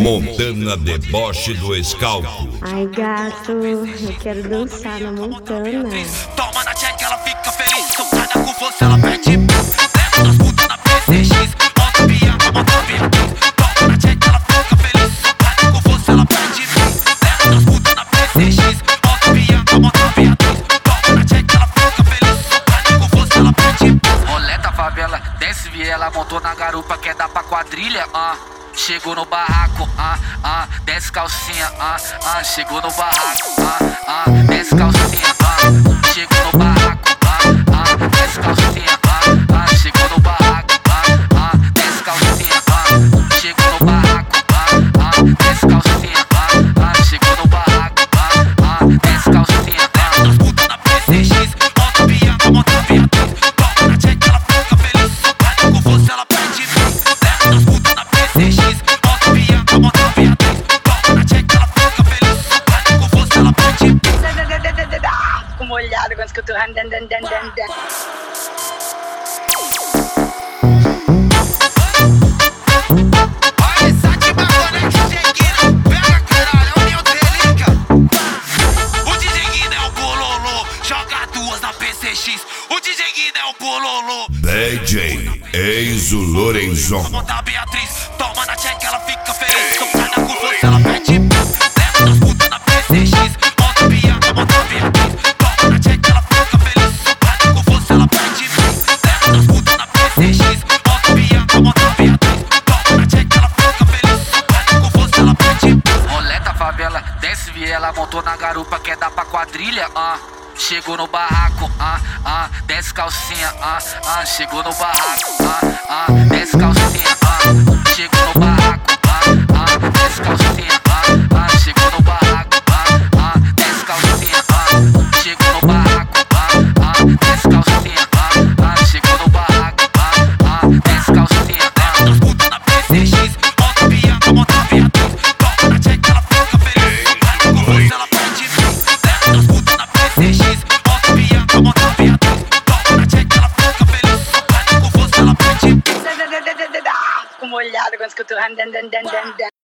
Montana Deboche do Escalco. Ai gato, eu quero dançar na Montana. Toma na check, ela fica feliz. Socada com força, ela pede. Leva das putas na PCX. Bota Bianca, bota Beatriz. Toma na check, ela fica feliz. Socada com força, ela pede. Leva das putas na PCX. Bota Bianca, bota Beatriz. Toma na check, ela fica feliz. Socada com força, ela pede. Rolê da favela, desce viela, montou na garupa, quer dar pra quadrilha, Chegou no barraco, desce calcinha, chegou no barraco, desce calcinha, chegou no barraco, desce calcinha, chegou no barraco, desce calcinha, chegou no barraco, desce calcinha, chegou no barraco, desce calcinha, das putas na PCX, bota Bianca, bota Beatriz, toma na check, ela fica feliz, socada com força, ela pede, leva das putas na PCX, bota Bianca, bota Beatriz, toma na check, ela fica feliz, socada com força, ela pede. Fico molhado quando escuto O DJ Guiné é o bololô. DJ Enzo Lorenzon. Monta a Beatriz, toma na check, ela fica feliz. Socada com força, ela pede. Leva das putas na PCX. Monta Bianca, monta Beatriz. Toma na check, ela fica feliz. Socada com força, ela pede. Leva das putas na PCX. Monta Bianca, monta Beatriz. Toma na check, ela fica feliz. Socada com força, ela pede. Rolê da favela, desce viela, montou na garupa, quer dar pra quadrilha, Chegou no barraco, desce calcinha, chegou no barraco, desce calcinha, chegou no barraco, desce calcinha, chegou no barraco, desce calcinha, chegou no barraco, desce calcinha, chegou no barraco, desce calcinha, das putas na PCX, bota Bianca, bota Beatriz, toma na check, ela fica feliz, socada com força, ela pede, leva das putas na PCX. Bota Bianca, bota Beatriz, toma na check, ela fica feliz, socada com força, ela pede. Fico molhado quando escuto